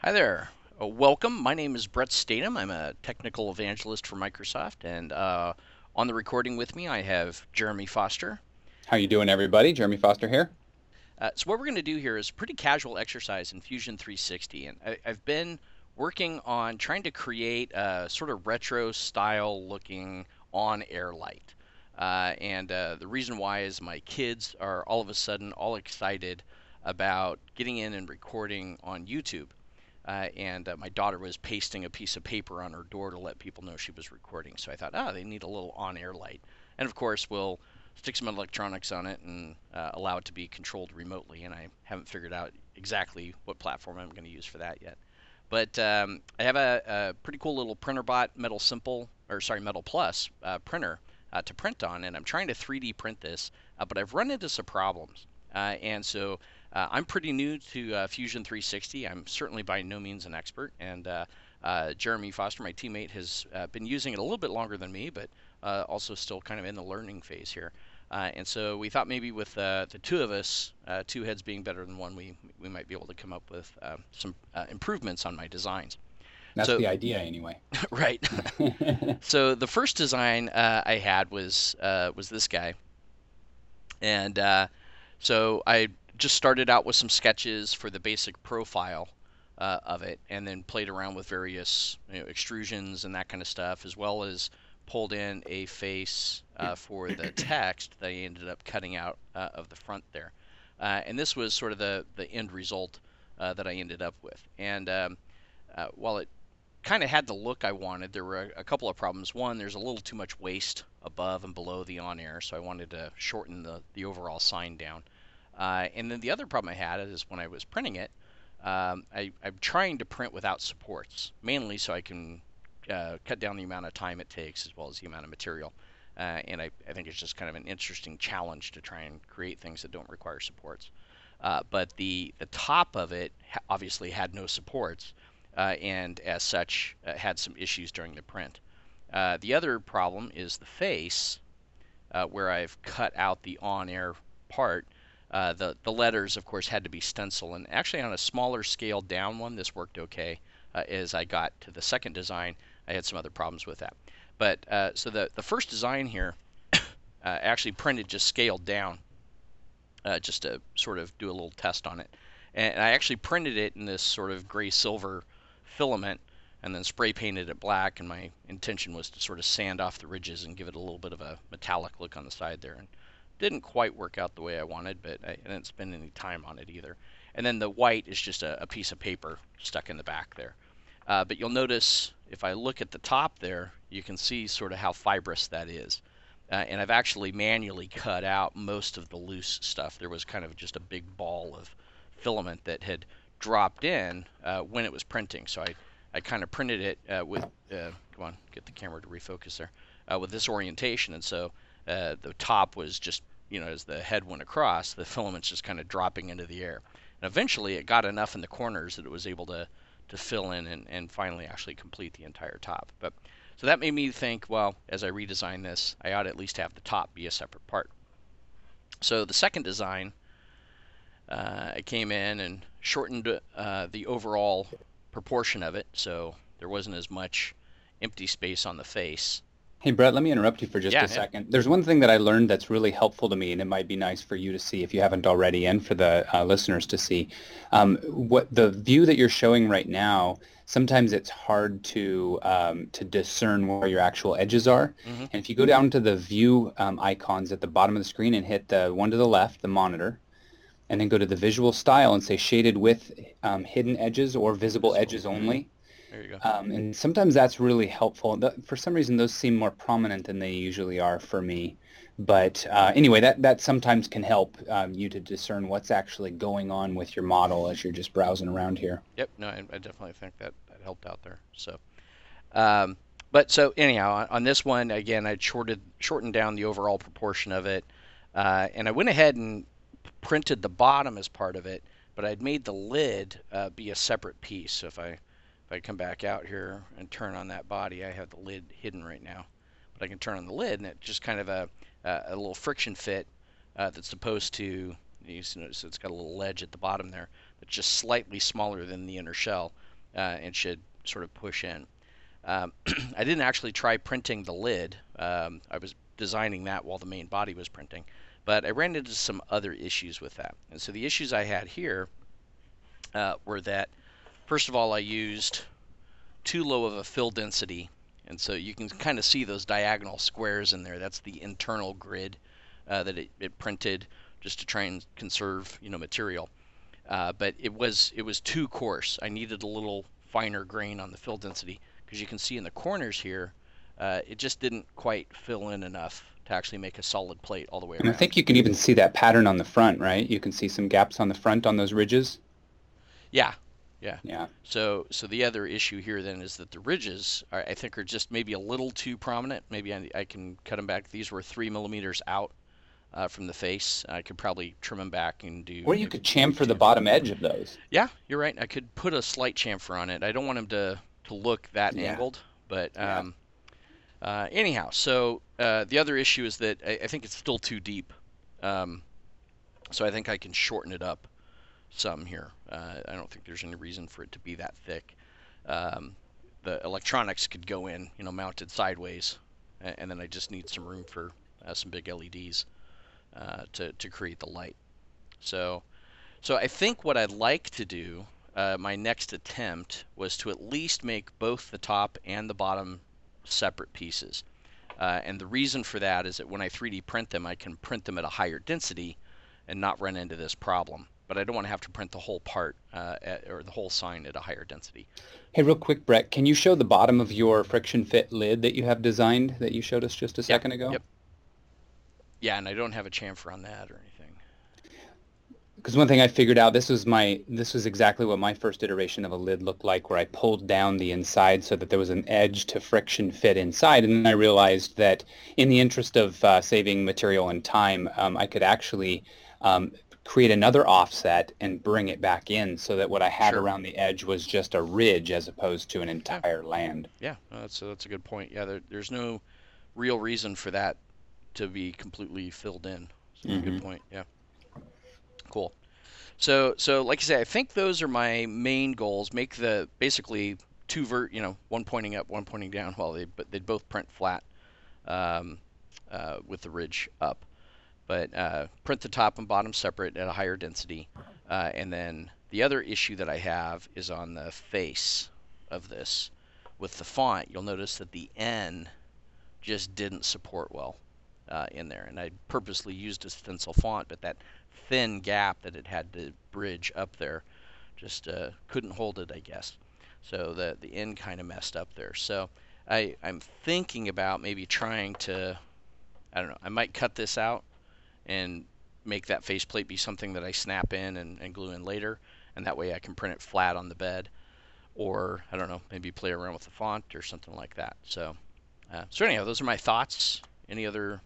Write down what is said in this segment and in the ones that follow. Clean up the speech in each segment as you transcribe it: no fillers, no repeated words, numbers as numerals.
Hi there. Welcome. My name is Brett Statham. I'm a technical evangelist for Microsoft, and on the recording with me, I have Jeremy Foster. How you doing, everybody? Jeremy Foster here. So what we're going to do here is a pretty casual exercise in Fusion 360, and I've been working on trying to create a sort of retro style looking on-air light. And the reason why is my kids are all of a sudden all excited about getting in and recording on YouTube. And my daughter was pasting a piece of paper on her door to let people know she was recording. So I thought, they need a little on-air light. And of course, we'll stick some electronics on it and allow it to be controlled remotely. And I haven't figured out exactly what platform I'm going to use for that yet. But I have a pretty cool little PrinterBot Metal Plus printer to print on, and I'm trying to 3D print this, but I've run into some problems. And so I'm pretty new to Fusion 360. I'm certainly by no means an expert, and Jeremy Foster, my teammate, has been using it a little bit longer than me, but also still kind of in the learning phase here. And so we thought maybe with the two of us, two heads being better than one, we might be able to come up with some improvements on my designs. That's So, the idea, anyway. right. So the first design I had was this guy, and so I just started out with some sketches for the basic profile of it, and then played around with various extrusions and that kind of stuff, as well as pulled in a face for the text that I ended up cutting out of the front there. And this was sort of the end result that I ended up with. And while it kind of had the look I wanted, there were a couple of problems. One, there's a little too much waste above and below the on air, so I wanted to shorten the overall sign down. And then the other problem I had is when I was printing it, I'm trying to print without supports, mainly so I can cut down the amount of time it takes as well as the amount of material. And I think it's just kind of an interesting challenge to try and create things that don't require supports. But the top of it obviously had no supports, and as such had some issues during the print. The other problem is the face, where I've cut out the on-air part. The letters, of course, had to be stencil, and actually on a smaller scale down one, this worked okay. As I got to the second design, I had some other problems with that. But so the first design here actually printed just scaled down, just to sort of do a little test on it. And I actually printed it in this sort of gray silver filament and then spray painted it black. And my intention was to sort of sand off the ridges and give it a little bit of a metallic look on the side there. And didn't quite work out the way I wanted, but I didn't spend any time on it either. And then the white is just a piece of paper stuck in the back there. But you'll notice if I look at the top there, you can see sort of how fibrous that is. And I've actually manually cut out most of the loose stuff. There was kind of just a big ball of filament that had dropped in when it was printing. So I kind of printed it come on, get the camera to refocus there, with this orientation. And so the top was just, as the head went across, the filament's just kind of dropping into the air. And eventually it got enough in the corners that it was able to fill in and finally actually complete the entire top. But so that made me think, well, as I redesign this, I ought to at least have the top be a separate part. So the second design, I came in and shortened the overall proportion of it, so there wasn't as much empty space on the face. Hey, Brett, let me interrupt you for just a Yeah, yeah. second. There's one thing that I learned that's really helpful to me, and it might be nice for you to see if you haven't already, and for the listeners to see. What the view that you're showing right now, sometimes it's hard to discern where your actual edges are. Mm-hmm. And if you go down to the view icons at the bottom of the screen and hit the one to the left, the monitor, and then go to the visual style and say shaded with hidden edges or visible Visible. edges only. There you go. And sometimes that's really helpful. For some reason, those seem more prominent than they usually are for me. But anyway, that sometimes can help you to discern what's actually going on with your model as you're just browsing around here. Yep. No, I definitely think that helped out there. So, um, but so anyhow, on this one again, I shortened down the overall proportion of it, and I went ahead and printed the bottom as part of it, but I'd made the lid be a separate piece. So if I come back out here and turn on that body, I have the lid hidden right now, but I can turn on the lid, and it's just kind of a little friction fit that's supposed to. You notice it's got a little ledge at the bottom there that's just slightly smaller than the inner shell. and should sort of push in. I didn't actually try printing the lid. I was designing that while the main body was printing, but I ran into some other issues with that. And so the issues I had here were that, first of all, I used too low of a fill density, and so you can kind of see those diagonal squares in there. That's the internal grid that it printed just to try and conserve, material. But it was too coarse. I needed a little finer grain on the fill density, because you can see in the corners here, it just didn't quite fill in enough to actually make a solid plate all the way And I around. think you can even see that pattern on the front, right? You can see some gaps on the front on those ridges. Yeah, yeah. Yeah. So the other issue here then is that the ridges I think are just maybe a little too prominent. Maybe I can cut them back. These were 3 millimeters out from the face. I could probably trim them back and do Or you maybe could chamfer the chamfer. bottom edge of those. Yeah, you're right. I could put a slight chamfer on it. I don't want them to look that Yeah. angled, but Yeah. anyhow. So the other issue is that I think it's still too deep. Um, so I think I can shorten it up some here. I don't think there's any reason for it to be that thick. Um, the electronics could go in, mounted sideways, and then I just need some room for some big LEDs to create the light. So I think what I'd like to do, my next attempt, was to at least make both the top and the bottom separate pieces. And the reason for that is that when I 3D print them, I can print them at a higher density and not run into this problem. But I don't want to have to print the whole part or the whole sign at a higher density. Hey, real quick, Brett, can you show the bottom of your friction fit lid that you have designed that you showed us just a second ago? Yep. Yeah, and I don't have a chamfer on that or anything. Because one thing I figured out, this was exactly what my first iteration of a lid looked like, where I pulled down the inside so that there was an edge to friction fit inside, and then I realized that in the interest of saving material and time, I could actually create another offset and bring it back in so that what I had Sure. around the edge was just a ridge as opposed to an entire land. Yeah, no, that's a good point. Yeah, there's no real reason for that to be completely filled in. So that's a good point. Yeah. Cool. So like I say, I think those are my main goals. Make the basically one pointing up, one pointing down. Well, they both print flat um, with the ridge up, but print the top and bottom separate at a higher density. And then the other issue that I have is on the face of this. With the font, you'll notice that the N just didn't support well in there. And I purposely used a stencil font, but that thin gap that it had to bridge up there just couldn't hold it, I guess. So the N kind of messed up there. So I'm thinking about maybe trying to, I don't know, I might cut this out and make that faceplate be something that I snap in and glue in later, and that way I can print it flat on the bed. Or, I don't know, maybe play around with the font or something like that. So anyhow, those are my thoughts. Any other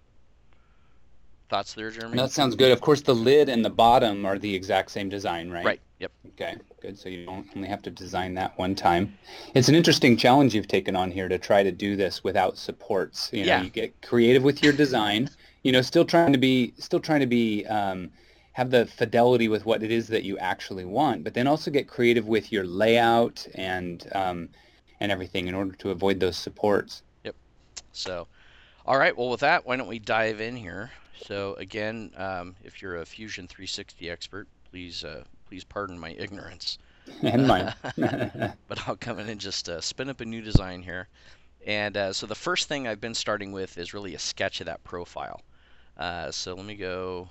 thoughts there, Jeremy? No, that sounds good. Of course, the lid and the bottom are the exact same design, right? Right. Yep. Okay, good. So you don't only have to design that one time. It's an interesting challenge you've taken on here to try to do this without supports. Yeah. You get creative with your design. Still trying to be have the fidelity with what it is that you actually want, but then also get creative with your layout and everything in order to avoid those supports. Yep. So, all right. Well, with that, why don't we dive in here? So again, if you're a Fusion 360 expert, please pardon my ignorance. And mine. But I'll come in and just spin up a new design here. And so the first thing I've been starting with is really a sketch of that profile. So let me go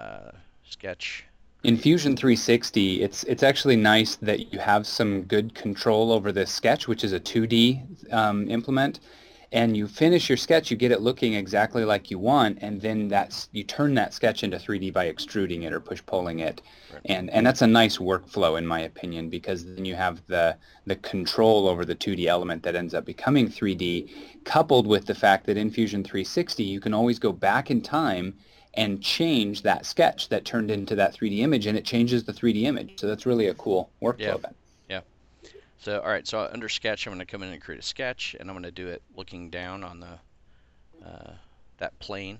sketch. In Fusion 360, it's actually nice that you have some good control over this sketch, which is a 2D implement. And you finish your sketch, you get it looking exactly like you want, and then you turn that sketch into 3D by extruding it or push-pulling it. Right. And that's a nice workflow, in my opinion, because then you have the control over the 2D element that ends up becoming 3D, coupled with the fact that in Fusion 360, you can always go back in time and change that sketch that turned into that 3D image, and it changes the 3D image. So that's really a cool workflow. Yeah. Then. Yeah. So, all right, so under sketch, I'm going to come in and create a sketch, and I'm going to do it looking down on that plane.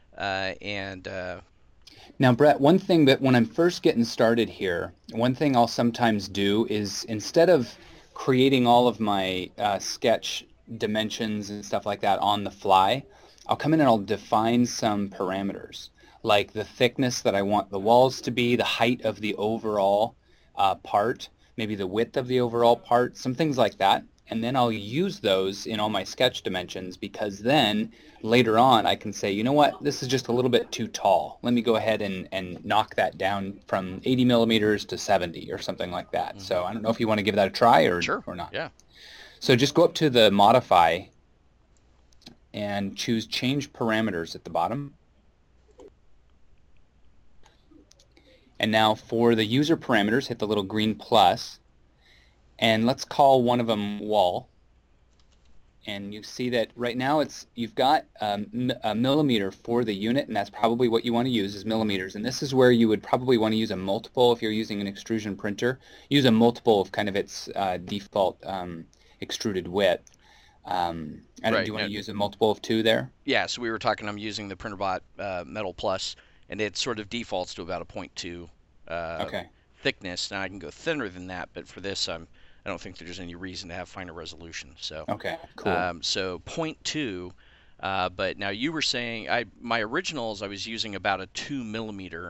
Now, Brett, one thing that when I'm first getting started here, one thing I'll sometimes do is instead of creating all of my sketch dimensions and stuff like that on the fly, I'll come in and I'll define some parameters, like the thickness that I want the walls to be, the height of the overall part, maybe the width of the overall part, some things like that. And then I'll use those in all my sketch dimensions, because then later on I can say, you know what, this is just a little bit too tall. Let me go ahead and knock that down from 80 millimeters to 70 or something like that. Mm-hmm. So I don't know if you want to give that a try or not. Yeah. So just go up to the modify and choose change parameters at the bottom. And now for the user parameters, hit the little green plus, and let's call one of them wall. And you see that right now you've got a millimeter for the unit, and that's probably what you want to use is millimeters. And this is where you would probably want to use a multiple if you're using an extrusion printer. Use a multiple of kind of its default extruded width. Do you want to use a multiple of 2 there? Yeah, so we were talking, I'm using the PrinterBot Metal Plus, and it sort of defaults to about a 0.2 thickness. Now I can go thinner than that, but for this I don't think there's any reason to have finer resolution. So okay, cool. So 0.2, but now you were saying my originals I was using about a 2 millimeter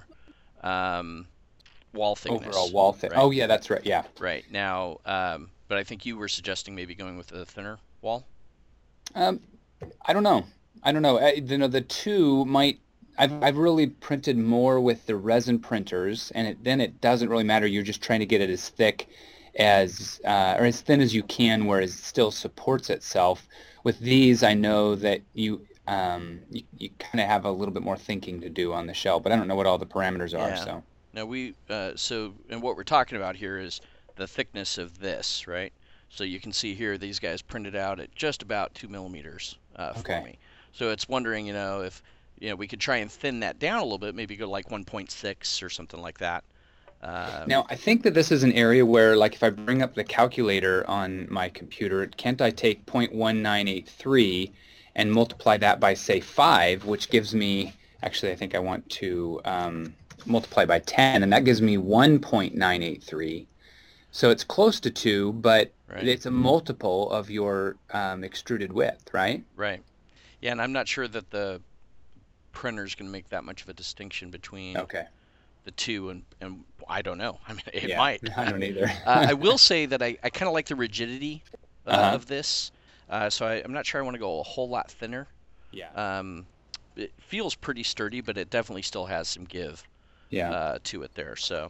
wall thickness. Overall wall thickness. Right? Oh yeah, that's right. Yeah. Right now, but I think you were suggesting maybe going with a thinner wall. I don't know. The 2 might. I've really printed more with the resin printers, and then it doesn't really matter. You're just trying to get it as thick as or as thin as you can, where it still supports itself. With these, I know that you kind of have a little bit more thinking to do on the shell, but I don't know what all the parameters are. So now and what we're talking about here is the thickness of this, right? So you can see here these guys printed out at just about 2 millimeters for me. So it's wondering, if we could try and thin that down a little bit, maybe go like 1.6 or something like that. Now, I think that this is an area where, like, if I bring up the calculator on my computer, can't I take 0.1983 and multiply that by, say, 5, which gives me, actually, I think I want to multiply by 10, and that gives me 1.983. So it's close to 2, but it's a multiple of your extruded width, right? Right. Yeah, and I'm not sure that the printer's going to make that much of a distinction between the 2 and I don't know. I mean, it might. I don't either. I will say that I kind of like the rigidity of this, so I'm not sure I want to go a whole lot thinner. Yeah. It feels pretty sturdy, but it definitely still has some give to it there. So,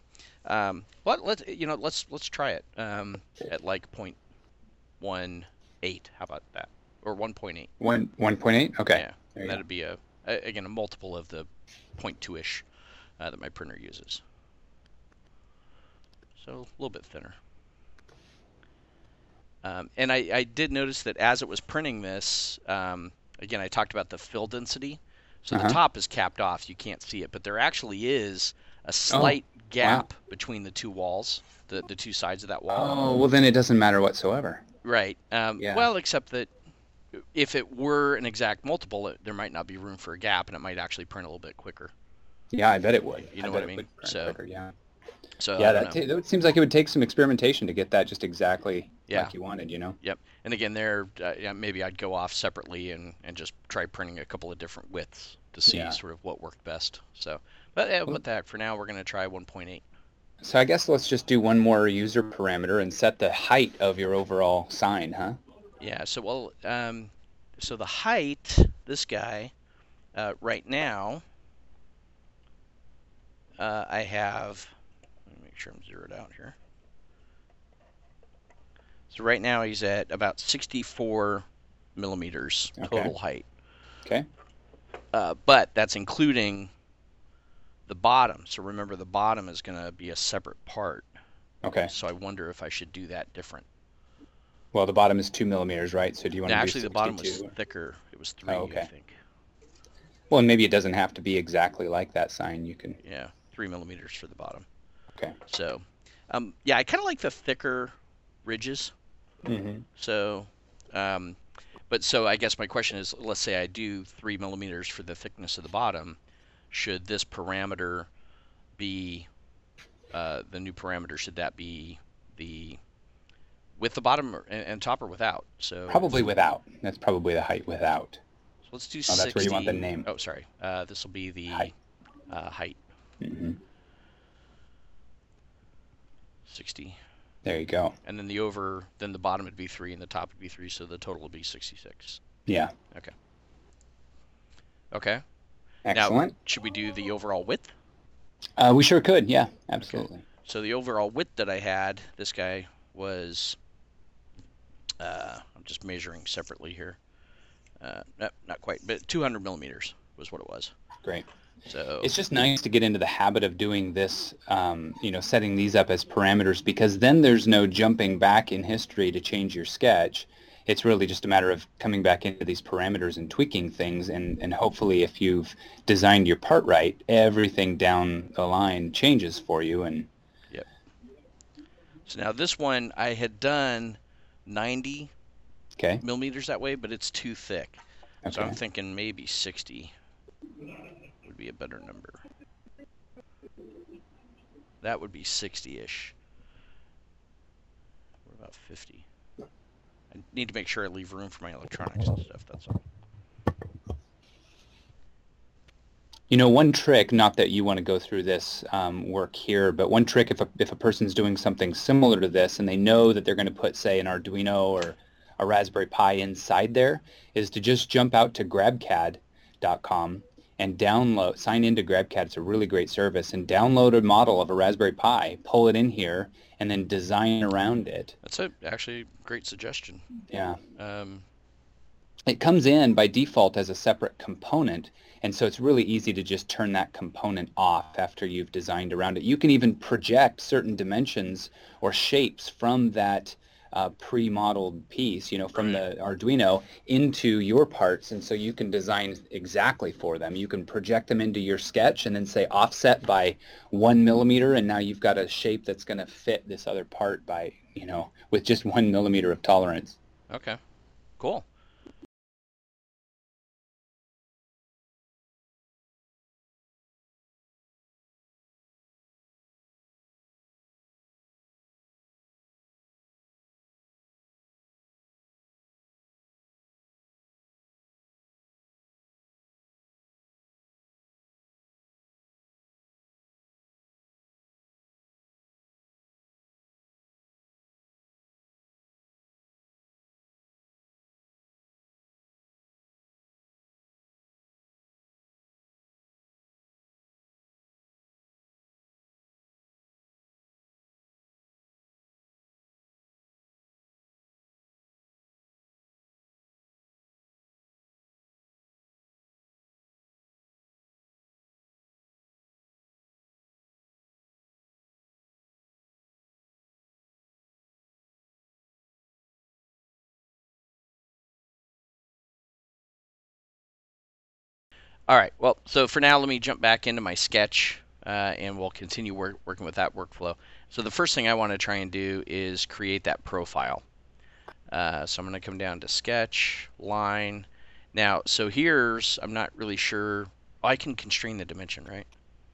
let's try it at like 0.18. How about that? Or 1.8. 1.8? Okay. Yeah, that'd be a multiple of the 0.2-ish that my printer uses. So a little bit thinner. And I did notice that as it was printing this, again, I talked about the fill density. So the top is capped off. You can't see it. But there actually is a slight gap between the 2 walls, the 2 sides of that wall. Oh, well, then it doesn't matter whatsoever. Right. Well, except that if it were an exact multiple, there might not be room for a gap, and it might actually print a little bit quicker. Yeah, I bet it would. You know what I mean? Quicker, yeah. So that seems like it would take some experimentation to get that just exactly like you wanted, Yep. And again, maybe I'd go off separately and just try printing a couple of different widths to see sort of what worked best. So, but for now, we're going to try 1.8. So I guess let's just do one more user parameter and set the height of your overall sign, huh? Yeah. So so the height, this guy, right now, I have. Let me make sure I'm zeroed out here. So right now he's at about 64 millimeters total height. Okay. But that's including the bottom. So remember, the bottom is going to be a separate part. Okay. So I wonder if I should do that different. Well, the bottom is 2 millimeters, right? So do you want to do 62? Actually, the bottom was thicker. It was 3, I think. Well, and maybe it doesn't have to be exactly like that sign. You can. Yeah, 3 millimeters for the bottom. Okay. So, I kind of like the thicker ridges. Mm-hmm. So, so I guess my question is, let's say I do 3 millimeters for the thickness of the bottom. Should this parameter be the new parameter? Should that be the with the bottom and top or without? So Probably without. That's probably the height without. let's do Oh, that's where you want the 60. name. Oh, sorry. This will be the Height. height. Hmm. 60. There you go. And then then the bottom would be 3 and the top would be 3, so the total would be 66. Yeah. Okay. Okay. Excellent. Now, should we do the overall width? We sure could. Yeah, absolutely. Okay. So the overall width that I had, this guy was, I'm just measuring separately here. No, not quite, but 200 millimeters was what it was. Great. So it's just nice to get into the habit of doing this, setting these up as parameters, because then there's no jumping back in history to change your sketch. It's really just a matter of coming back into these parameters and tweaking things, and hopefully if you've designed your part right, everything down the line changes for you. And yep. So now this one, I had done 90 millimeters that way, but it's too thick. Okay. So I'm thinking maybe 60 would be a better number. That would be 60-ish. What about 50? I need to make sure I leave room for my electronics and stuff, that's all. One trick, not that you want to go through this work here, but one trick if a person's doing something similar to this and they know that they're going to put, say, an Arduino or a Raspberry Pi inside there, is to just jump out to grabcad.com and sign into GrabCAD. It's a really great service, and download a model of a Raspberry Pi, pull it in here, and then design around it. That's actually a great suggestion. Yeah. It comes in by default as a separate component, and so it's really easy to just turn that component off after you've designed around it. You can even project certain dimensions or shapes from that pre-modeled piece, from the Arduino into your parts, and so you can design exactly for them. You can project them into your sketch and then say offset by 1 millimeter, and now you've got a shape that's going to fit this other part by, with just 1 millimeter of tolerance. Okay, cool. All right, well, so for now, let me jump back into my sketch, and we'll continue working with that workflow. So the first thing I want to try and do is create that profile. So I'm going to come down to Sketch, Line. Now, so I'm not really sure. Oh, I can constrain the dimension, right?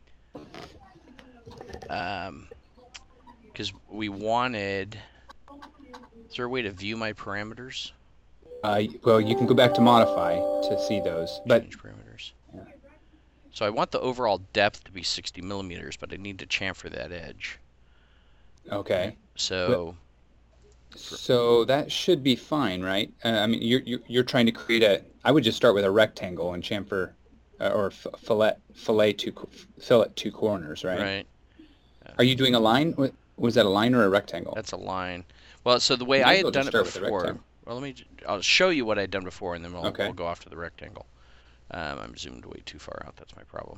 Because we wanted, is there a way to view my parameters? Well, you can go back to Modify to see those. Change parameters. Yeah. So I want the overall depth to be 60 millimeters, but I need to chamfer that edge. Okay. So that should be fine, right? I mean, you're trying to create I would just start with a rectangle and chamfer, or fillet two corners, right? Right. Are you doing a line? Was that a line or a rectangle? That's a line. Well, so the way I had done it before. Well, I'll show you what I'd done before, and then we'll go off to the rectangle. I'm zoomed way too far out. That's my problem.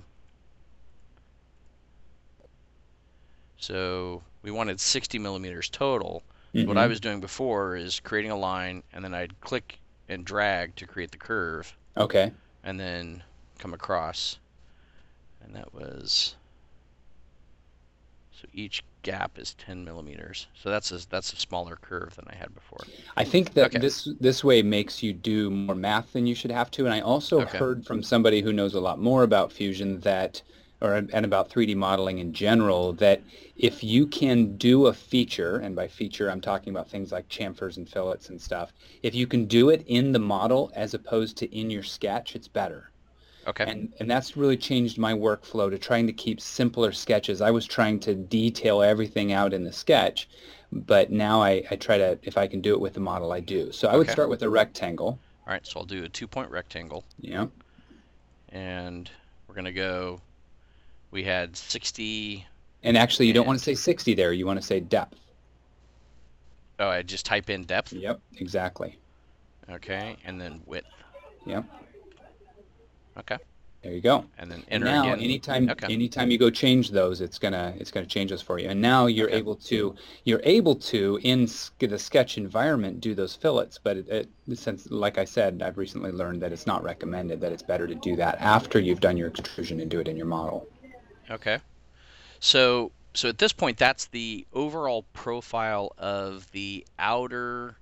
So we wanted 60 millimeters total. Mm-hmm. What I was doing before is creating a line, and then I'd click and drag to create the curve. Okay. And then come across. And that was... So each gap is 10 millimeters. So that's a smaller curve than I had before. I think that this way makes you do more math than you should have to. And I also heard from somebody who knows a lot more about Fusion and about 3D modeling in general, that if you can do a feature, and by feature I'm talking about things like chamfers and fillets and stuff, if you can do it in the model as opposed to in your sketch, it's better. Okay. And that's really changed my workflow to trying to keep simpler sketches. I was trying to detail everything out in the sketch, but now I try to, if I can do it with the model, I do. So I would Okay. start with a rectangle. All right, so I'll do a 2-point rectangle. Yeah. And we're going to go, we had 60. And actually, you don't want to say 60 there. You want to say depth. Oh, I just type in depth? Yep, exactly. Okay, and then width. Yep. Okay. There you go. And then And enter now, again. anytime you go change those, it's gonna change those for you. And now you're able to in the sketch environment do those fillets. But since, like I said, I've recently learned that it's not recommended. That it's better to do that after you've done your extrusion and do it in your model. Okay. So at this point, that's the overall profile of the outer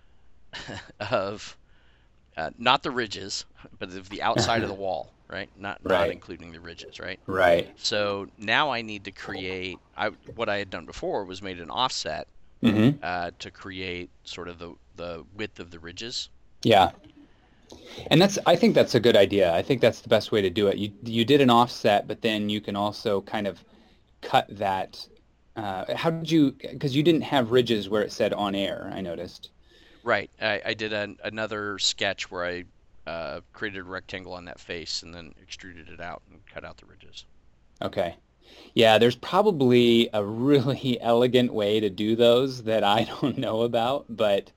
of not the ridges, but of the outside of the wall, right? Not Right. including the ridges, right? Right. So now I need to create. What I had done before was made an offset Mm-hmm. to create sort of the width of the ridges. Yeah. And I think that's a good idea. I think that's the best way to do it. You did an offset, but then you can also kind of cut that. How did you? Because you didn't have ridges where it said on air, I noticed. Right. I did another sketch where I created a rectangle on that face and then extruded it out and cut out the ridges. Okay. Yeah, there's probably a really elegant way to do those that I don't know about, but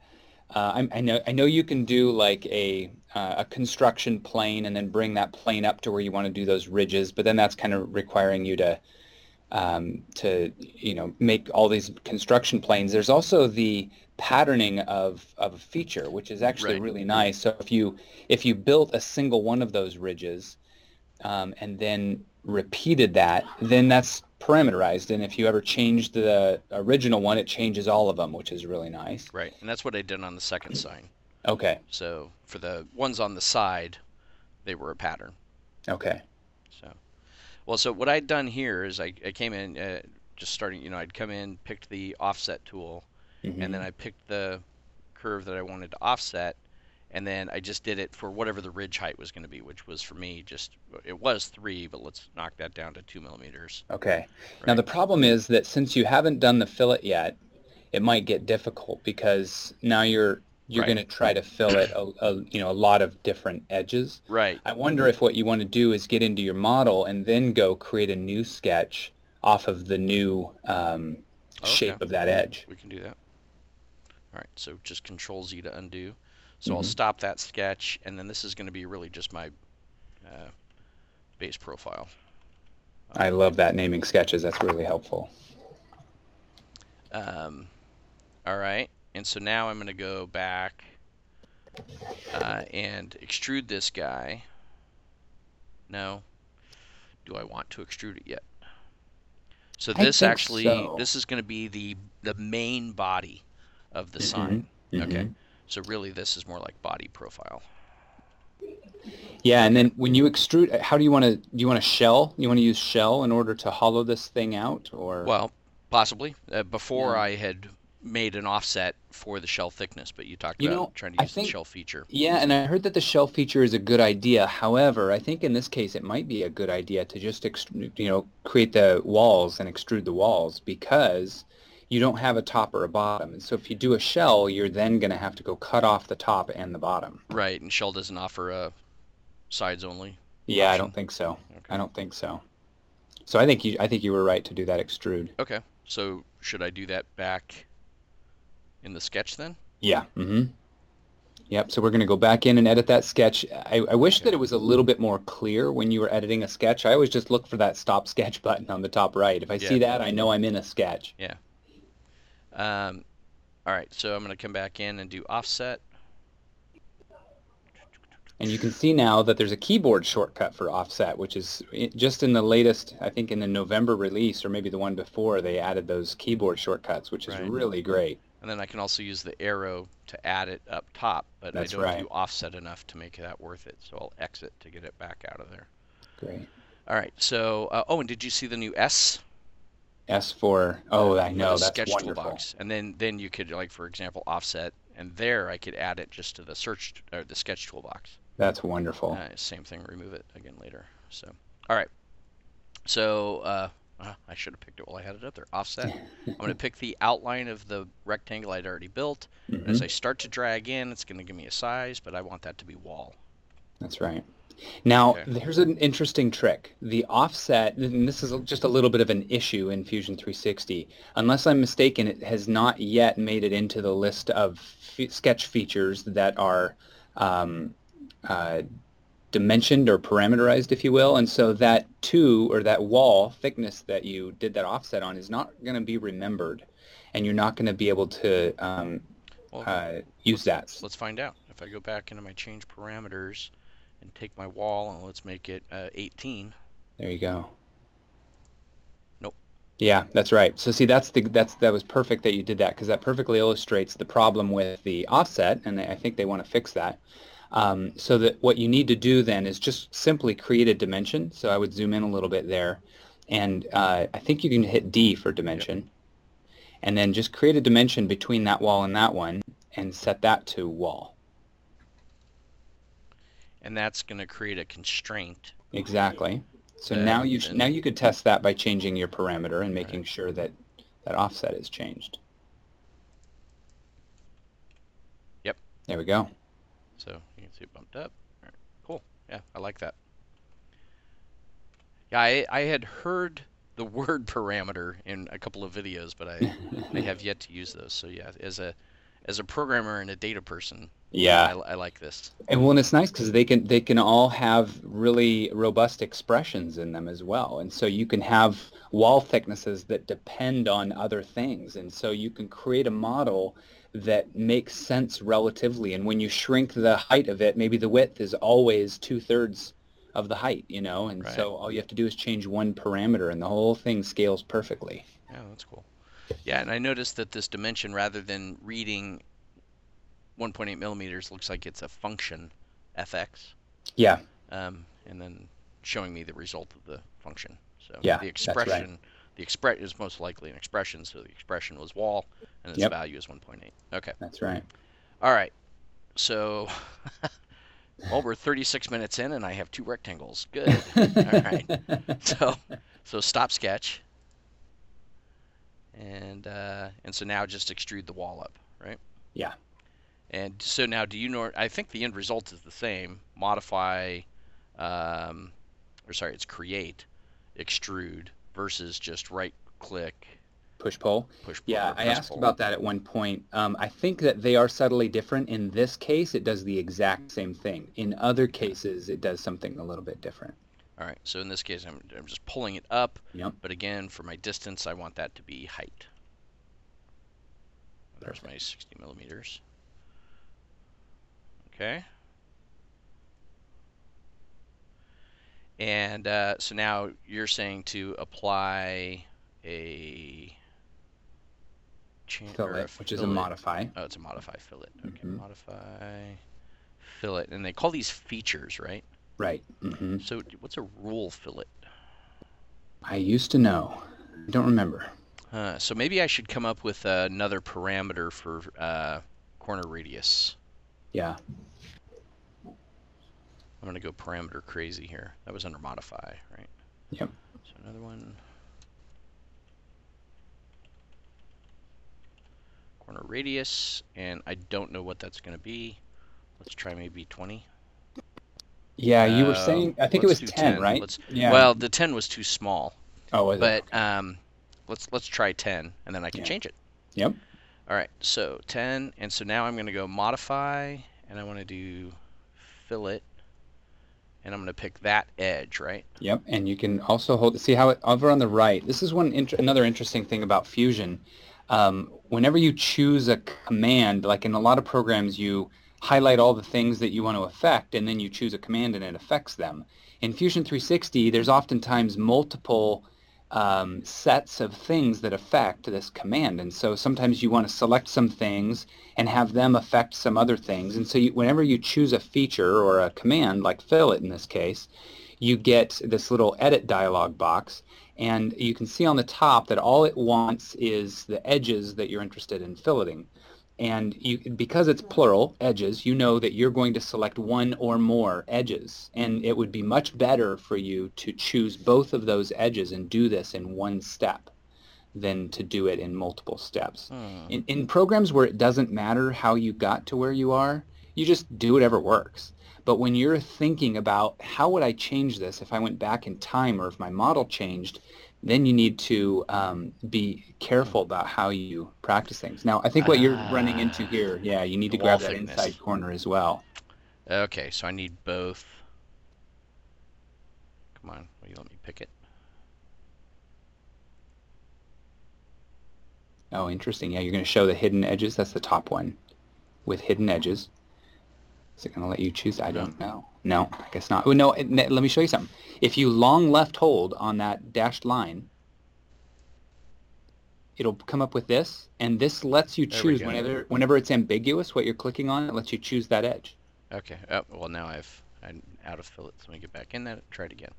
I know you can do like a construction plane and then bring that plane up to where you want to do those ridges, but then that's kind of requiring you to make all these construction planes. There's also the patterning of a feature, which is actually Right. really nice. So if you built a single one of those ridges and then repeated that, then that's parameterized. And if you ever change the original one, it changes all of them, which is really nice. Right. And that's what I did on the second sign. Okay. So for the ones on the side, they were a pattern. Okay. So what I'd done here is I came in just starting, I'd come in, picked the offset tool, Mm-hmm. and then I picked the curve that I wanted to offset, and then I just did it for whatever the ridge height was going to be, which was for me it was 3, but let's knock that down to 2 millimeters. Okay. Right? Now the problem is that since you haven't done the fillet yet, it might get difficult because now you're Right. going to try to fillet a lot of different edges. Right. I wonder if what you want to do is get into your model and then go create a new sketch off of the new shape of that edge. We can do that. All right, so just Control Z to undo. So I'll stop that sketch, and then this is going to be really just my base profile. I love that, naming sketches. That's really helpful. All right, and so now I'm going to go back and extrude this guy. No. Do I want to extrude it yet? So this this is going to be the main body of the sign. Okay. So really this is more like body profile. Yeah, and then when you extrude, how do you want to shell? You want to use shell in order to hollow this thing out, or? Well, possibly. Before I had made an offset for the shell thickness, but you talked about trying to use the shell feature. Yeah, and I heard that the shell feature is a good idea. However, I think in this case it might be a good idea to just create the walls and extrude the walls because you don't have a top or a bottom. And so if you do a shell, you're then going to have to go cut off the top and the bottom. Right, and shell doesn't offer a sides only. Yeah, option. I don't think so. Okay. I don't think so. So I think you were right to do that extrude. Okay. So should I do that back in the sketch then? Yeah. Mm-hmm. Yep. So we're going to go back in and edit that sketch. I wish that it was a little bit more clear when you were editing a sketch. I always just look for that stop sketch button on the top right. If I see that, I know I'm in a sketch. Yeah. All right. So I'm going to come back in and do offset. And you can see now that there's a keyboard shortcut for offset, which is just in the latest, I think in the November release, or maybe the one before, they added those keyboard shortcuts, which is really great. And then I can also use the arrow to add it up top, but I don't do offset enough to make that worth it. So I'll exit to get it back out of there. Great. All right. So, oh, and did you see the new S? S4. The Oh, I for the know. That's sketch wonderful. toolbox, and then you could, like, for example, offset, and there I could add it just to the search or the sketch toolbox. That's wonderful. Same thing. Remove it again later. So, all right. So I should have picked it while I had it up there. Offset. I'm going to pick the outline of the rectangle I'd already built. And as I start to drag in, it's going to give me a size, but I want that to be wall. That's right. Now, Okay. there's an interesting trick. The offset, and this is just a little bit of an issue in Fusion 360. Unless I'm mistaken, it has not yet made it into the list of sketch features that are um, uh, dimensioned or parameterized, if you will. And so that or that wall thickness that you did that offset on is not going to be remembered, and you're not going to be able to Well, use that. let's find out. If I go back into my change parameters and take my wall and let's make it 18. There you go. Nope. Yeah, that's right. So see, that was perfect that you did that, because that perfectly illustrates the problem with the offset, and I think they want to fix that. So that what you need to do then is just simply create a dimension. So I would zoom in a little bit there, and I think you can hit D for dimension. Yep. And then just create a dimension between that wall and that one, and set that to wall. And that's going to create a constraint. Exactly. So now you could test that by changing your parameter and making sure that that offset is changed. Yep. There we go. So you can see it bumped up. All right. Cool. Yeah, I like that. Yeah, I had heard the word parameter in a couple of videos, but I have yet to use those. So yeah, as a programmer and a data person, yeah, I like this. And well, and it's nice because they can all have really robust expressions in them as well. And so you can have wall thicknesses that depend on other things. And so you can create a model that makes sense relatively. And when you shrink the height of it, maybe the width is always 2/3 of the height, And Right. So all you have to do is change one parameter and the whole thing scales perfectly. Yeah, that's cool. Yeah, and I noticed that this dimension, rather than reading 1.8 millimeters, looks like it's a function, fx. Yeah. And then showing me the result of the function. So yeah, the expression, that's right. is most likely an expression. So the expression was wall, and its value is 1.8. Okay. That's right. All right. So, well, we're 36 minutes in, and I have 2 rectangles. Good. All right. So stop sketch. And so now just extrude the wall up, right? Yeah. And so now, I think the end result is the same. Modify, it's create, extrude versus just right click. Push pull. Yeah, I asked pull. about that at one point. I think that they are subtly different. In this case, it does the exact same thing. In other cases, it does something a little bit different. All right, so in this case, I'm just pulling it up. Yep. But again, for my distance, I want that to be height. There's my 60 millimeters. Okay. And so now you're saying to apply a fillet, which is a modify. Oh, it's a modify fillet. Okay, modify fillet, and they call these features, right? Right. So what's a rule fillet? I used to know. I don't remember. So maybe I should come up with another parameter for corner radius. Yeah. I'm going to go parameter crazy here. That was under modify, right? Yep. So another one. Corner radius, and I don't know what that's going to be. Let's try maybe 20. Yeah, you were saying, I think it was 10, right? Yeah. Well, the 10 was too small. Oh, was it? But let's try 10, and then I can change it. Yep. All right, so 10, and so now I'm going to go modify, and I want to do fillet, and I'm going to pick that edge, right? Yep, and you can also see how it over on the right. This is another interesting thing about Fusion. Whenever you choose a command, like in a lot of programs, you highlight all the things that you want to affect, and then you choose a command and it affects them. In Fusion 360, there's oftentimes multiple sets of things that affect this command, and so sometimes you want to select some things and have them affect some other things, and so whenever you choose a feature or a command, like fillet in this case, you get this little edit dialog box, and you can see on the top that all it wants is the edges that you're interested in filleting. And because it's plural, edges, you know that you're going to select one or more edges. And it would be much better for you to choose both of those edges and do this in one step than to do it in multiple steps. In programs where it doesn't matter how you got to where you are, you just do whatever works. But when you're thinking about how would I change this if I went back in time or if my model changed, then you need to be careful about how you practice things. Now, I think what you're running into here, yeah, you need to grab that inside corner as well. Okay, so I need both. Come on, will you let me pick it? Oh, interesting. Yeah, you're going to show the hidden edges. That's the top one with hidden edges. Is it going to let you choose? I don't know. No, I guess not. Oh, no, let me show you something. If you long left hold on that dashed line, it'll come up with this, and this lets you choose whenever it's ambiguous what you're clicking on, it lets you choose that edge. Okay. Oh, well, now I'm out of fillet. So let me get back in that. Try it again.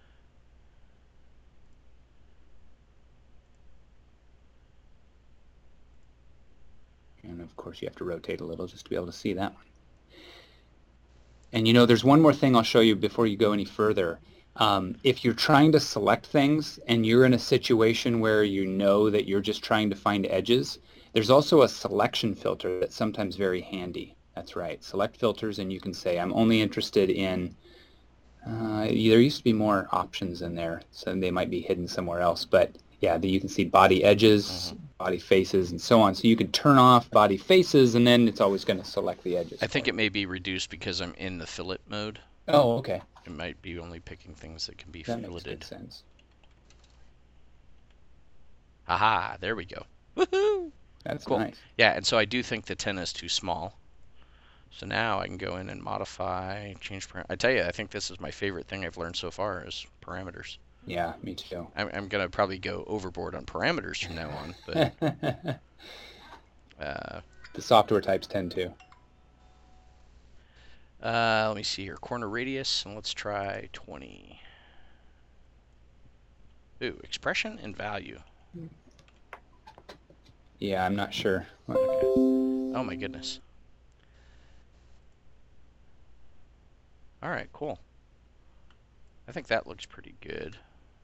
And of course, you have to rotate a little just to be able to see that one. And you know, there's one more thing I'll show you before you go any further. If you're trying to select things and you're in a situation where you know that you're just trying to find edges, there's also a selection filter that's sometimes very handy. That's right. Select filters, and you can say, I'm only interested in, there used to be more options in there, so they might be hidden somewhere else. But yeah, you can see body edges, body faces, and so on. So you could turn off body faces, and then it's always going to select the edges. I think it may be reduced because I'm in the fillet mode. Oh, okay. It might be only picking things that can be That filleted. makes good sense. Aha, there we go. Woohoo! That's cool. Nice. Yeah, and so I do think the 10 is too small. So now I can go in and modify, change parameters. I tell you, I think this is my favorite thing I've learned so far is parameters. Yeah, me too. I'm going to probably go overboard on parameters from now on. But the software types tend to. Let me see here. Corner radius, and let's try 20. Ooh, expression and value. Yeah, I'm not sure. Okay. Oh my goodness. All right, cool. I think that looks pretty good.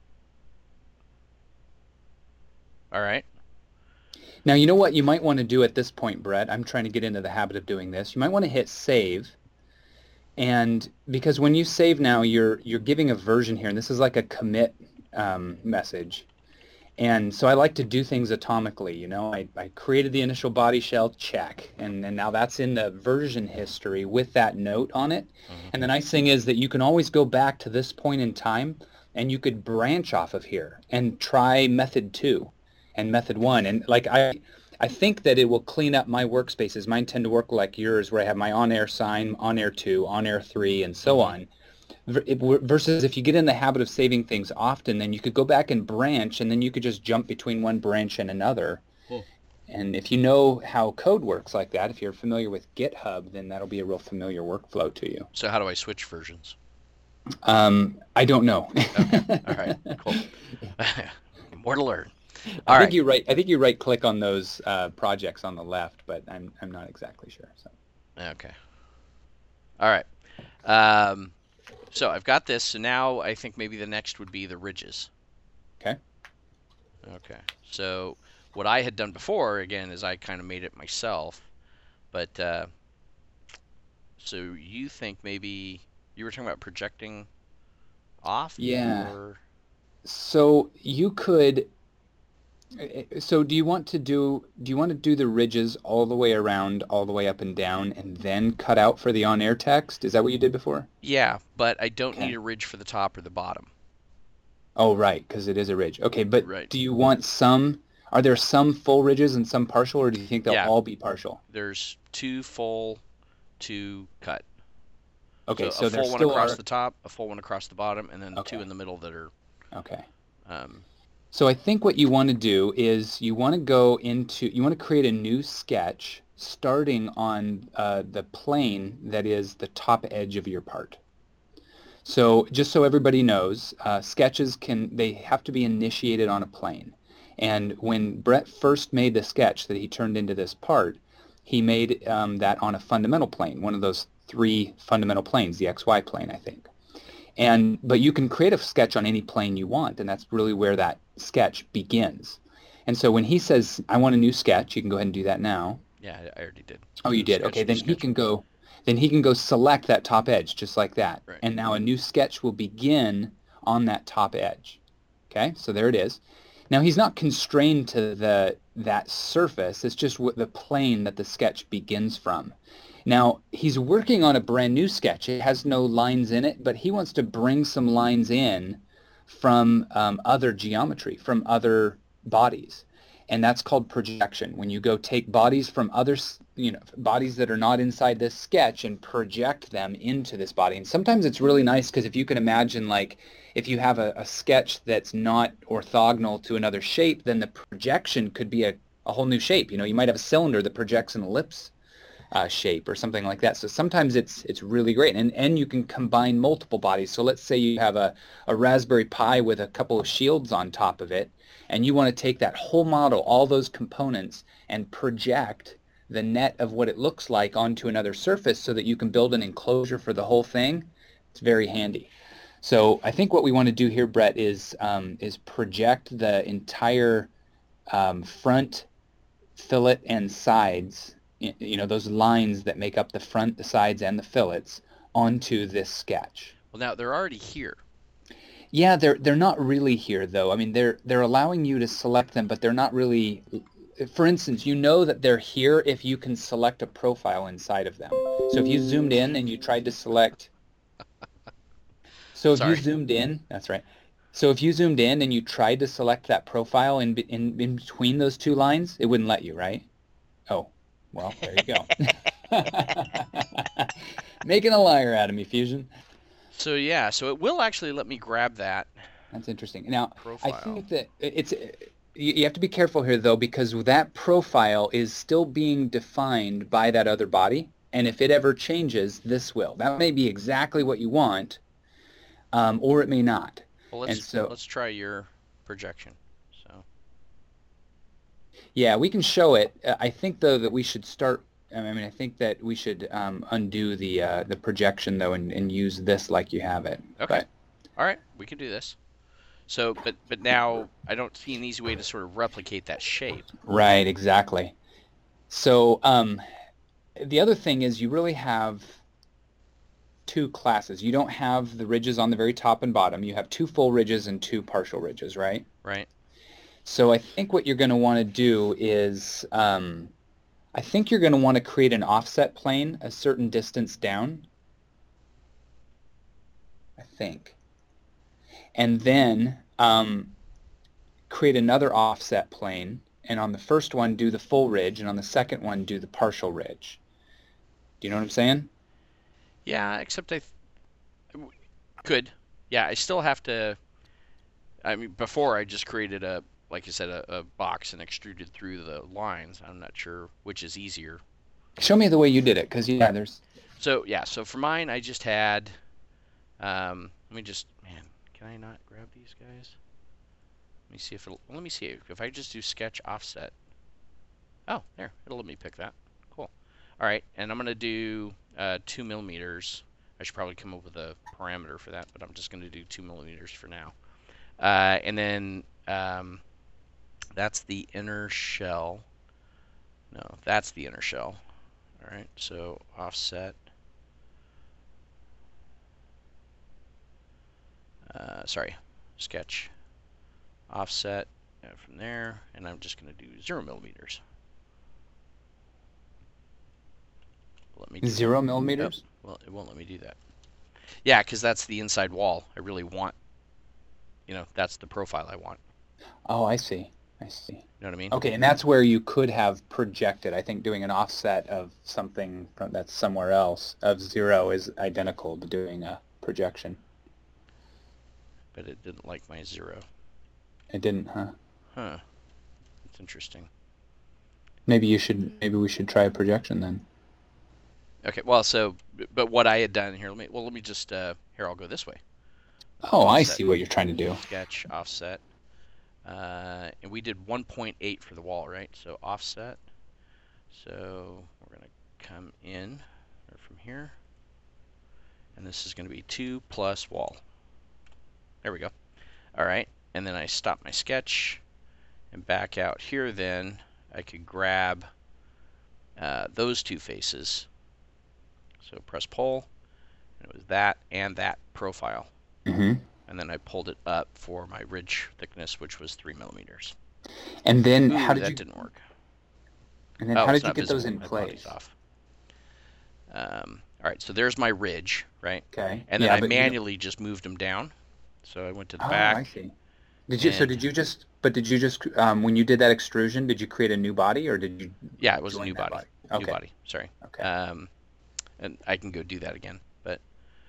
All right. Now, you know what you might want to do at this point, Brett? I'm trying to get into the habit of doing this. You might want to hit save. And because when you save now, you're giving a version here, and this is like a commit message. And so I like to do things atomically. You know, I created the initial body shell, check, and now that's in the version history with that note on it. And the nice thing is that you can always go back to this point in time, and you could branch off of here and try method 2 and method 1. And like I think that it will clean up my workspaces. Mine tend to work like yours, where I have my on-air sign, on-air 2, on-air 3, and so on. Versus if you get in the habit of saving things often, then you could go back and branch, and then you could just jump between one branch and another. And if you know how code works like that, if you're familiar with GitHub, then that'll be a real familiar workflow to you. So how do I switch versions? I don't know. Okay. All right. Cool. More to learn. I think you right click on those projects on the left, but I'm not exactly sure. So. Okay. All right. So I've got this. So now I think maybe the next would be the ridges. Okay. Okay. So what I had done before, again, is I kind of made it myself. But so you think maybe you were talking about projecting off? Yeah. Or... So you could. So do you want to do the ridges all the way around, all the way up and down, and then cut out for the on-air text? Is that what you did before? Yeah, but I don't need a ridge for the top or the bottom. Oh, right, because it is a ridge. Okay, but right. Do you want some? Are there some full ridges and some partial, or do you think they'll all be partial? There's 2 full, 2 cut. Okay, so a full one across the top, a full one across the bottom, and then 2 in the middle that are. Okay. So I think what you want to do is you want to create a new sketch starting on the plane that is the top edge of your part. So just so everybody knows, sketches they have to be initiated on a plane. And when Brett first made the sketch that he turned into this part, he made that on a fundamental plane, one of those three fundamental planes, the XY plane, I think. But you can create a sketch on any plane you want, and that's really where that sketch begins. And so when he says, I want a new sketch, you can go ahead and do that now. Yeah, I already did. Oh, you New did? sketch, Okay, new sketch. then he can go select that top edge just like that. Right. And now a new sketch will begin on that top edge. Okay, so there it is. Now he's not constrained to that surface. It's just the plane that the sketch begins from. Now he's working on a brand new sketch. It has no lines in it, but he wants to bring some lines in from other geometry, from other bodies. And that's called projection. When you go take bodies from others, bodies that are not inside this sketch and project them into this body. And sometimes it's really nice because if you can imagine, like, if you have a sketch that's not orthogonal to another shape, then the projection could be a whole new shape. You might have a cylinder that projects an ellipse shape or something like that. So sometimes it's really great. And you can combine multiple bodies. So let's say you have a Raspberry Pi with a couple of shields on top of it, and you want to take that whole model, all those components, and project the net of what it looks like onto another surface so that you can build an enclosure for the whole thing. It's very handy. So I think what we want to do here, Brett, is project the entire front fillet and sides, those lines that make up the front, the sides, and the fillets onto this sketch. Well, now they're already here. Yeah, they're not really here though. I mean, they're allowing you to select them, but they're not really. For instance, you know that they're here if you can select a profile inside of them. So if you zoomed in and you tried to select. So if Sorry. you zoomed in, that's right. So if you zoomed in and you tried to select that profile in between those two lines, it wouldn't let you, right? Oh, well, there you go. Making a liar out of me, Fusion. So yeah, so it will actually let me grab that That's interesting. Now, I profile. think that you have to be careful here though, because that profile is still being defined by that other body, and if it ever changes, this will. That may be exactly what you want, or it may not. Well, let's try your projection. So Yeah, we can show it. I think though that we should start. I mean, I think that we should undo the projection though and use this like you have it. okay, But all right, we can do this. So, but now I don't see an easy way to sort of replicate that shape. right, exactly. So the other thing is you really have two classes. You don't have the ridges on the very top and bottom. You have two full ridges and two partial ridges, right? Right. So I think what you're going to want to do is I think you're going to want to create an offset plane a certain distance down. I think. And then create another offset plane, and on the first one do the full ridge, and on the second one do the partial ridge. Do you know what I'm saying? Yeah, except could. Yeah, I still have to. I mean, before I just created like you said, a box and extruded through the lines. I'm not sure which is easier. Show me the way you did it, because yeah, there's. So yeah, so for mine, I just had. Let me just, man, can I not grab these guys? Let me see if let me see if I just do sketch offset. Oh, there, it'll let me pick that. Cool. All right, and I'm gonna do 2 millimeters. I should probably come up with a parameter for that, but I'm just gonna do 2 millimeters for now. And then that's the inner shell. No, that's the inner shell. All right, so offset. Sorry, sketch offset from there, and I'm just going to do 0 millimeters. Let me 0 millimeters? Oh, well, it won't let me do that. Yeah, because that's the inside wall. I really want, that's the profile I want. Oh, I see. I see. You know what I mean? Okay, and that's where you could have projected. I think doing an offset of something that's somewhere else of 0 is identical to doing a projection. But it didn't like my 0. It didn't, huh? Huh. That's interesting. Maybe we should try a projection then. Okay, well, so, but what I had done here, let me just, here, Here, I'll go this way. Oh, I Offset. see what you're trying to do. Sketch, offset. And we did 1.8 for the wall, right? So offset. So we're going to come in or from here. And this is going to be 2 plus wall. There we go. All right. And then I stop my sketch and back out here. Then I could grab those two faces. So press pull. And it was that and that profile. Mm-hmm. And then I pulled it up for my ridge thickness, which was 3 millimeters. And then Ooh, how did that you? didn't work. And then Oh, how it's did you not get those visible. in My place? body's off. All right, so there's my ridge, right? Okay. And then Yeah, I but manually just moved them down. So I went to the Oh, back. I see. Did you? So And did you just? But did you just? When you did that extrusion, did you create a new body, or did you yeah, it was a join new that body. body? New Okay. body. Sorry. Okay. And I can go do that again. But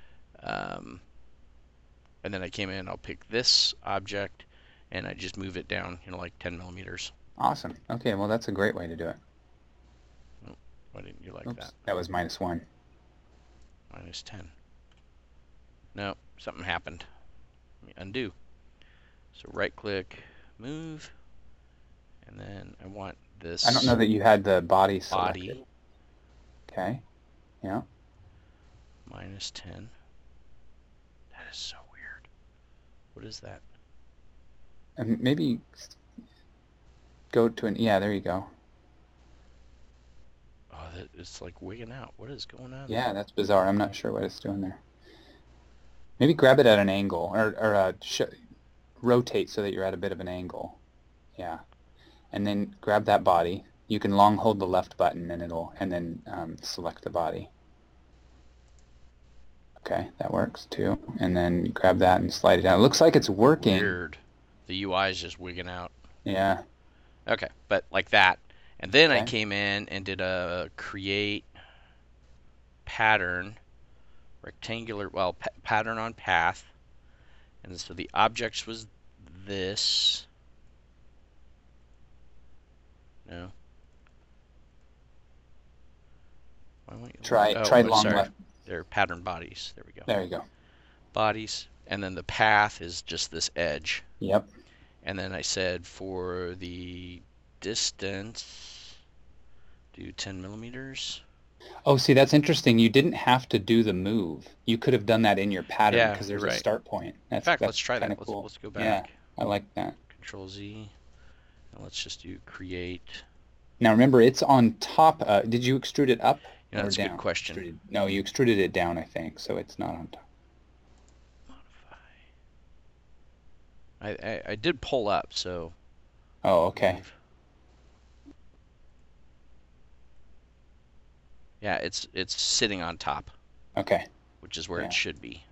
and then I came in. I'll pick this object, and I just move it down, like 10 millimeters. Awesome. Okay. Well, that's a great way to do it. Oh, why didn't you like Oops. that? That was -1. -10. No, something happened. Let me undo. So right click, move, and then I want this I don't know that you had the body selected. body Okay. Yeah. -10. That is so weird. What is that? And maybe go to an. Yeah. There you go. Oh, it's like wigging out. What is going on? Yeah, that's bizarre. I'm not sure what it's doing there. Maybe grab it at an angle, or rotate so that you're at a bit of an angle. Yeah. And then grab that body. You can long hold the left button and then select the body. Okay, that works too. And then you grab that and slide it down. It looks like it's working. Weird. The UI is just wigging out. Yeah. Okay, but like that. And then I Okay. came in and did a create pattern, rectangular, well, pattern on path. And so the objects was this. No. Why won't you Try oh, long sorry. left. They're pattern bodies. There we go. There you go. Bodies. And then the path is just this edge. Yep. And then I said for the distance, do 10 millimeters. Oh, see, that's interesting. You didn't have to do the move. You could have done that in your pattern Yeah, because you're there's a right. start point. In fact, let's That's try that. kind of cool. Let's go Yeah, back. I like that. Control Z. And let's just do create. Now remember, it's on top. Did you extrude it up or That's a down? good question. No, you extruded it down, I think, so it's not on top. Modify. I did pull up, so. Oh, okay. Move. Yeah, it's sitting on top. Okay. Which is where Yeah. it should be.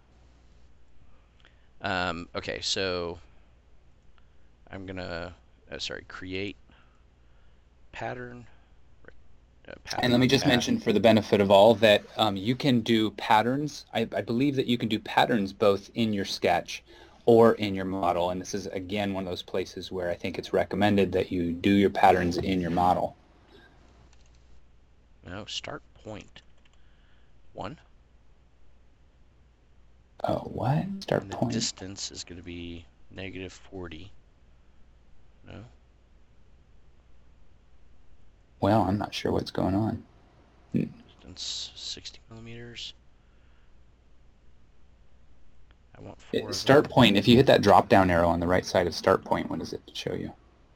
Okay, so I'm gonna create pattern. Pattern And let me just path. mention for the benefit of all that you can do patterns. I believe that you can do patterns both in your sketch or in your model. And this is, again, one of those places where I think it's recommended that you do your patterns in your model. No, start point. 1. Oh, what? Start And the point. distance is going to be -40. No? Well, I'm not sure what's going on. Distance 60 millimeters. I want 4 Start point, if you hit that drop down arrow on the right side of start point, what does it show you?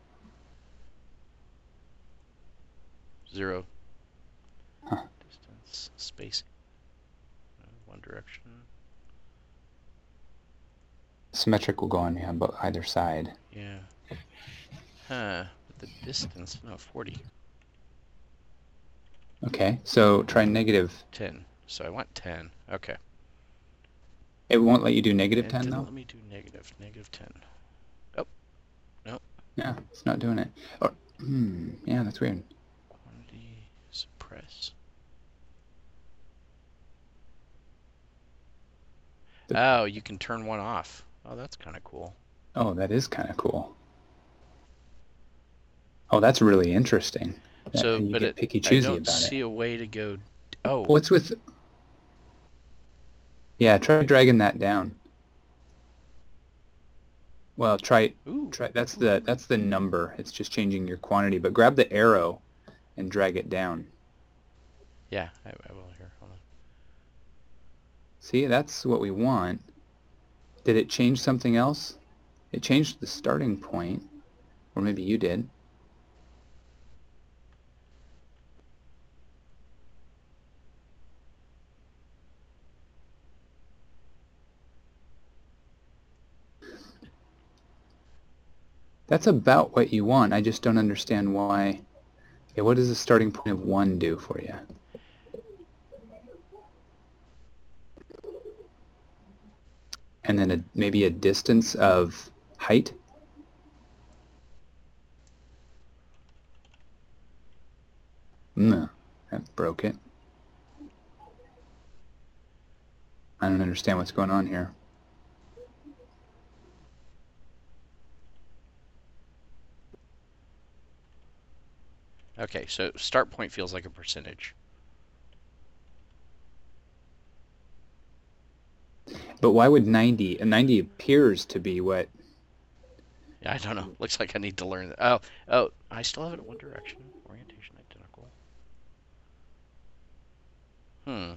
0. Huh. Distance, spacing. One direction. Symmetric will go on either side. Yeah. Huh. But the distance, no, 40. Okay, so try negative. 10. So I want 10. Okay. It won't let you do It -10 didn't though? let me do -10. Oh. No. Yeah, it's not doing it. Or, yeah, that's weird. Quantity, suppress. Oh, you can turn one off. Oh, that's kind of cool. Oh, that is kind of cool. Oh, that's really interesting. So, you but get picky choosy I don't about see it. a way to go. Oh. What's with? Yeah, try dragging that down. Well, Ooh. that's the number. It's just changing your quantity. But grab the arrow and drag it down. Yeah, I will here. Hold on. See, that's what we want. Did it change something else? It changed the starting point, or maybe you did. That's about what you want. I just don't understand why. Okay, what does the starting point of 1 do for you? And then maybe a distance of height? That broke it. I don't understand what's going on here. Okay, so start point feels like a percentage. But why would 90? 90 appears to be what? Yeah, I don't know. Looks like I need to learn that. Oh, I still have it in one direction. Orientation identical. Hmm.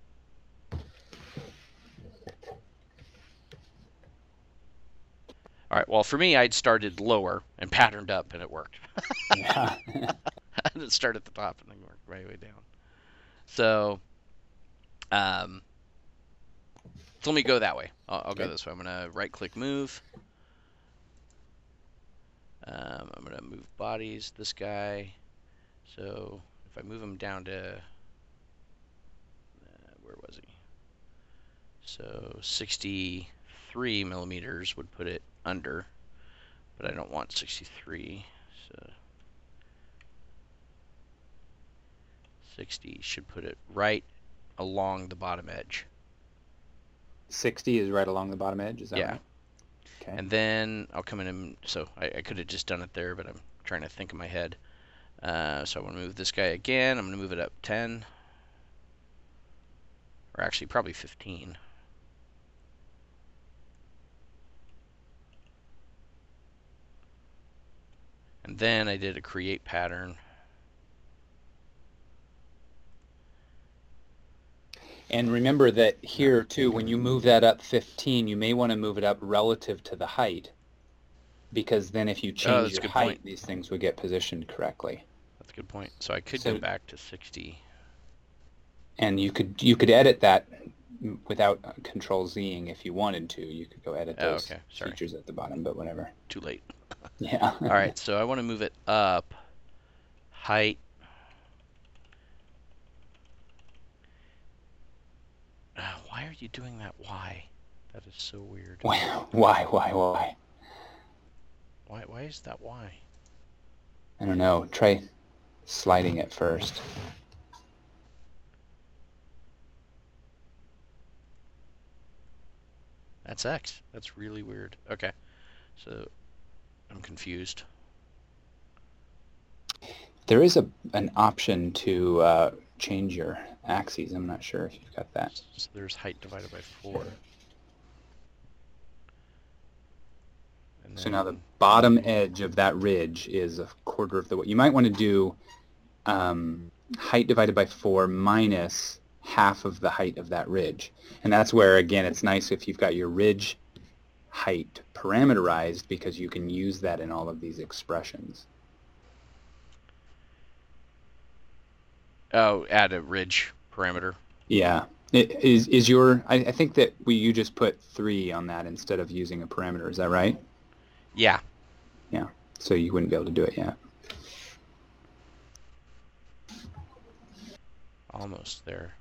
All right. Well, for me, I'd started lower and patterned up, and it worked. Yeah. I didn't start at the top and then work right way down. So, um, so let me go that way. I'll go Okay. this way. I'm gonna right-click move. I'm gonna move bodies. This guy. So if I move him down to where was he? So 63 millimeters would put it under, but I don't want 63. So 60 should put it right along the bottom edge. 60 is right along the bottom edge, is that Yeah. right? Okay. And then I'll come in and, so I could have just done it there, but I'm trying to think in my head. So I want to move this guy again. I'm going to move it up 10. Or actually, probably 15. And then I did a create pattern. And remember that here too, when you move that up 15, you may want to move it up relative to the height, because then if you change That's a your good height, point. these things would get positioned correctly. That's a good point. So I could So, go back to 60. and you could edit that without Control Zing if you wanted to. You could go edit Oh, those okay. Sorry. features at the bottom, but whatever. Too late. Yeah. All right. So I want to move it up. Height. Why are you doing that? Why? That is so weird. Why? Why is that why? I don't know. Try sliding it first. That's X. That's really weird. Okay. So I'm confused. There is an option to change your axes. I'm not sure if you've got that. So there's height divided by 4. And So now the bottom edge of that ridge is a quarter of the way. You might want to do height divided by 4 minus half of the height of that ridge. And that's where, again, it's nice if you've got your ridge height parameterized, because you can use that in all of these expressions. Oh, add a ridge parameter. Yeah. Is your, I think that you just put 3 on that instead of using a parameter. Is that right? Yeah. Yeah. So you wouldn't be able to do it yet. Almost there.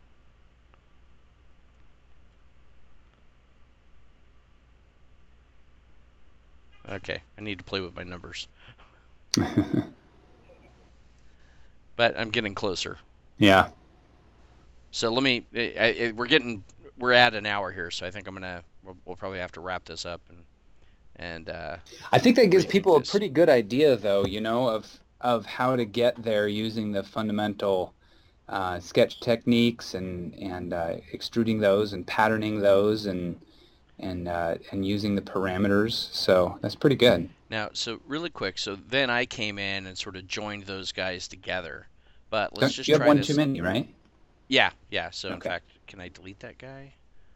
Okay, I need to play with my numbers. But I'm getting closer. Yeah. So let me. We're at an hour here, so I think we'll probably have to wrap this up and. I think that gives rethink people a this. pretty good idea, though, of how to get there using the fundamental sketch techniques and extruding those and patterning those and using the parameters. So that's pretty good. Now, so really quick, so then I came in and sort of joined those guys together. But let's Don't just you have try one too this. many, right? Yeah, yeah. So in Okay. fact, can I delete that guy?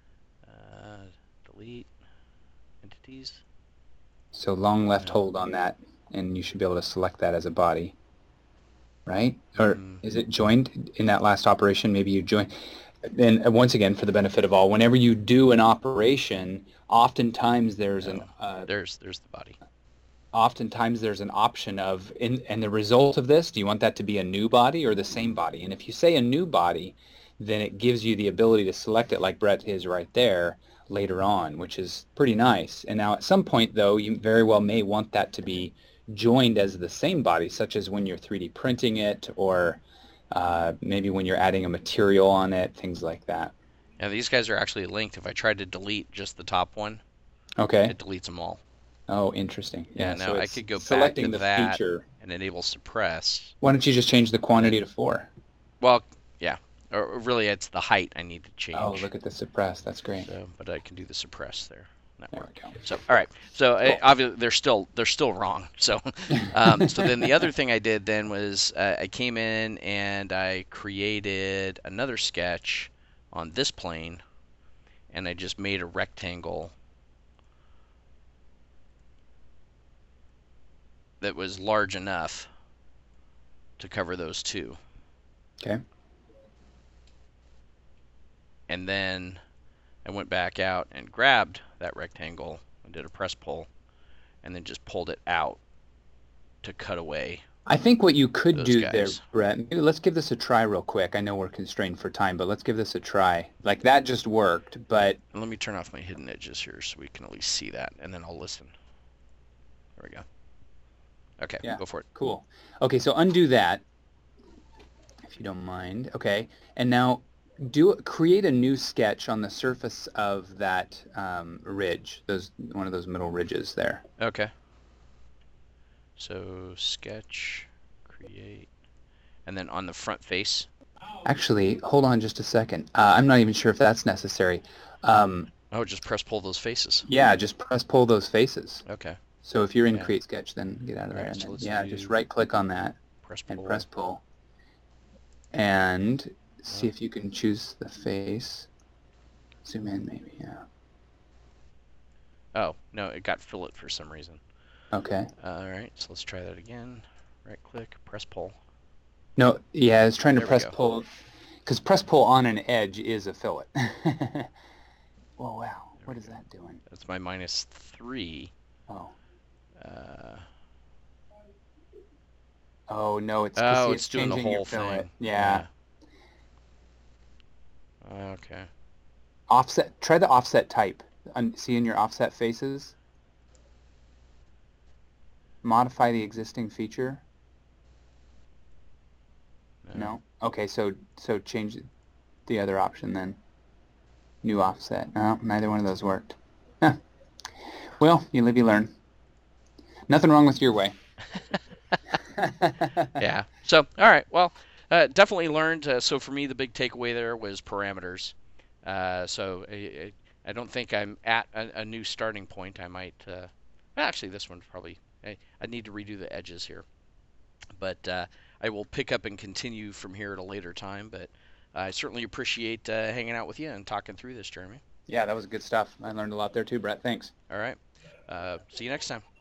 Delete entities. So long left No. hold on that, and you should be able to select that as a body, right? Or Mm, is it joined in that last operation? Maybe you join. And once again, for the benefit of all, whenever you do an operation, no. There's the body. oftentimes there's an option of and the result of this, do you want that to be a new body or the same body? And if you say a new body, then it gives you the ability to select it like Brett is right there later on, which is pretty nice. And now at some point though, you very well may want that to be joined as the same body, such as when you're 3D printing it or maybe when you're adding a material on it, things like that. Now these guys are actually linked. If I tried to delete just the top one, Okay. it deletes them all. Oh, interesting. Yeah, Yeah, so now I it's could go back to selecting the that feature. and enable suppress. Why don't you just change the And quantity to 4? well, yeah, or really it's the height I need to Oh, change. look at the suppress. That's great. So, but I can do the suppress there. That There worked. we go. So, all right. So Cool. obviously they're still wrong. So, so then the other thing I did then was I came in and I created another sketch on this plane, and I just made a rectangle that was large enough to cover those two. Okay. And then I went back out and grabbed that rectangle and did a press pull, and then just pulled it out to cut away I think what you could those do there, guys. Brett, maybe let's give this a try real quick. I know we're constrained for time, but let's give this a try. Like that just worked, but And let me turn off my hidden edges here so we can at least see that, and then I'll listen. There we go. Okay, yeah, go for it. cool. Okay, so undo that if you don't mind. Okay, and now create a new sketch on the surface of that ridge, one of those middle ridges there. Okay. So sketch, create, and then on the front face. Actually, hold on just a second. I'm not even sure if that's necessary. Um, Oh, just press pull those faces. yeah, just press pull those faces. Okay. So if you're in Yeah. Create Sketch, then get out of All there. right. And So then, let's yeah, do just right click on that press and pull. press pull. And see if you can choose the face. Zoom in maybe, yeah. Oh no, it got fillet for some reason. Okay. All right. So let's try that again. Right click, press pull. No, yeah, I was trying to There we press go. pull, because press pull on an edge is a fillet. Oh, wow. What is that doing? That's my -3. Oh. Uh, Oh, no, it's oh, see, it's it's doing the changing your whole fillet. thing. Yeah. Okay. Offset, try the offset type. See in your offset faces? Modify the existing feature. No? Okay, so change the other option then. New offset. No, neither one of those worked. Huh. Well, you live, you learn. Nothing wrong with your way. Yeah. So, all right. Well, definitely learned. So for me, the big takeaway there was parameters. So I don't think I'm at a new starting point. I might. Actually, this one's probably. I need to redo the edges here, but I will pick up and continue from here at a later time. But I certainly appreciate hanging out with you and talking through this, Jeremy. Yeah, that was good stuff. I learned a lot there too, Brett. Thanks. All right. See you next time.